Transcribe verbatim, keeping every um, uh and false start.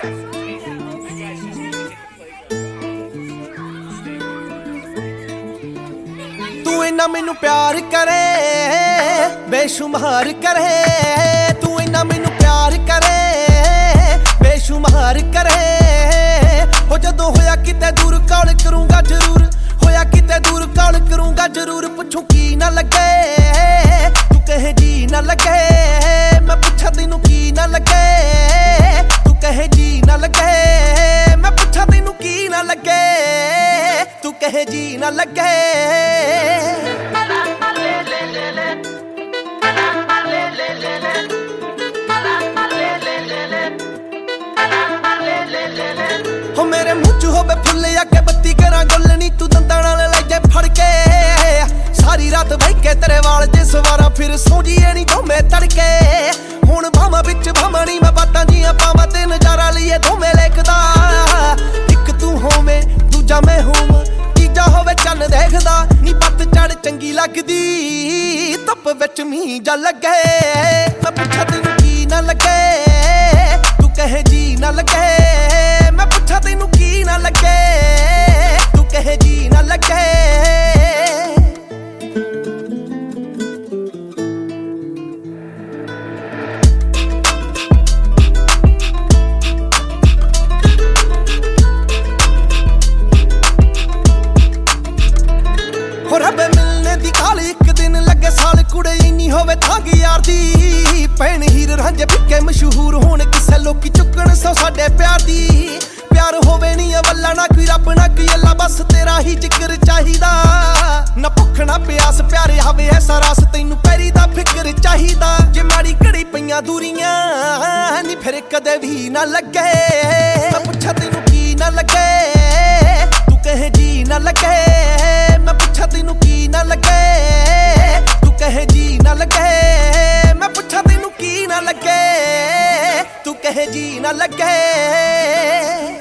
तू इन्ना मैनू प्यार करे बेशुमार करे, तू इन्ना मैनू प्यार करे बेशुमार करे। हो जदों होया किते दूर कॉल करूंगा जरूर, होया किते दूर कॉल करूंगा जरूर। पुछूं की ना लगे तू कहे जी ना लगे, मैं पूछा तेनू की ना लगे तू कहे जी ना लगे, मैं पूछा तेनू की ना लगे तू कहे जी ना लगे। हो मेरे मुँह च होवे फुल अगे बत्ती करा गोलनी, तू दंदां नाल ले जाए फड़ के। सारी रात बह के तेरे वाल जे सवारा फिर सौ जीए नी दोवें तड़के। हुण भावां विच भावां नी मैं बातां जियां पावां ते नजारा लईए दोवें लेखदा। इक तू होवे दूजा मैं होवां, तीजा होवे चन्न देखदा। नी पत चढ़ चंगी लगदी धुप विच मींह जा लगे, मैं पुछां तैनूं की ना लगे तू कहे जी ना लगे, मैं पूछा तेनू की ना लगे तू कहे जी ना लगे। हो रब मिलने दी काल एक दिन लगे साल, कुड़े इन्नी होवे थांग यार दी। भैन हीर रांझे फिक्के मशहूर होण किसे लोकी चुक्कण सौ साडे प्यार दी। प्यार होवे नी अवल्ला ना कोई रब ना कोई अल्लाह, बस तेरा ही जिक्र चाहिदा। ना भुख ना प्यास प्यारे हवे ऐसा रास, तैनू पैरी दा फिक्र चाहिदा। जे माड़ी घड़ी पईयां दूरियां नी फिर कदे भी ना लगे, मैं पुछा तेनू की ना लगे तू कहे जी ना लगे, मैं पूछा तेनू की ना लगे तू कहे जी ना लगे, मैं पूछा तेनू की ना लगे तू कहे जी ना लगे।